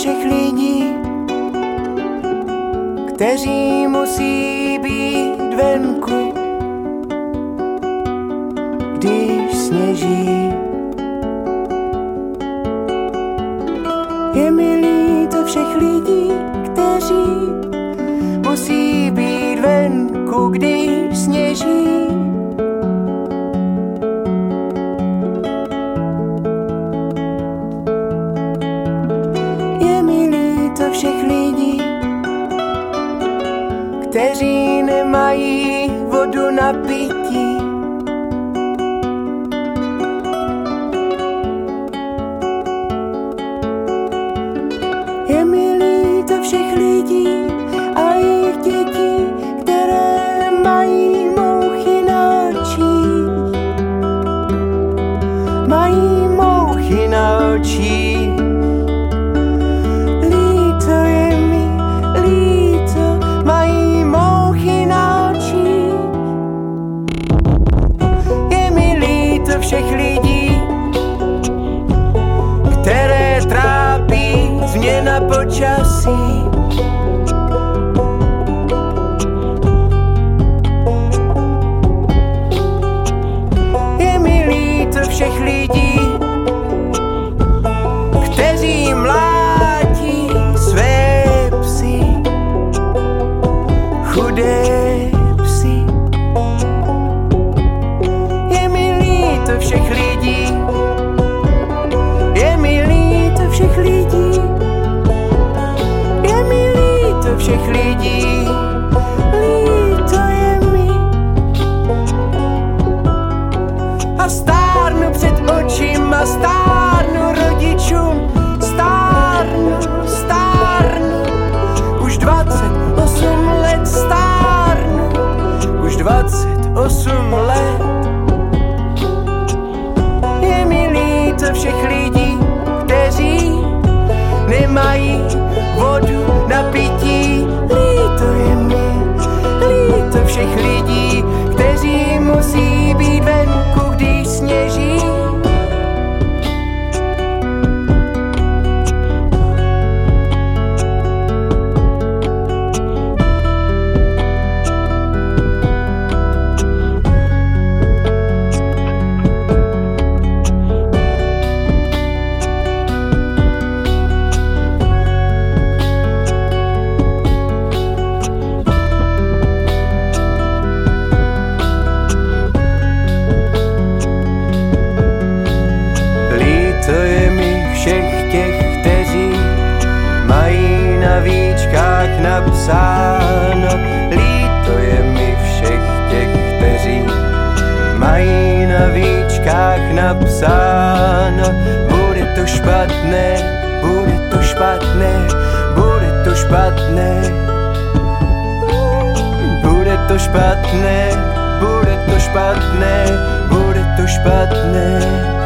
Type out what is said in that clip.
všech lidí, kteří musí být venku, když sněží. Je mi líto všech lidí, kteří musí být venku, když sněží. Je mi líto všech lidí, kteří nemají vodu na pití. Je mi líto všech lidí a jejich dětí, které mají mouchy na očích. Mají mouchy na očích. Líto je mi, líto, mají mouchy na očích. Je mi líto všech lidí, které trápí změna počasí. Je mi líto všech lidí, kteří mlátí své psy, chudé psy. Je mi líto všech lidí, je mi líto všech lidí, je mi líto všech lidí, líto je mi. A stárnu před očima, stárnu rodičům, stárnu, už 28 let stárnu, už 28 let. Je mi líto všech lidí, kteří nemají vodu na pití. Líto je mi, líto všech lidí, kteří musí být venku, když sněží. Napsáno, líto je mi všech těch, kteří mají na víčkách napsáno. Bude to špatné, bude to špatné, bude to špatné, bude to špatné, bude to špatné, bude to špatné.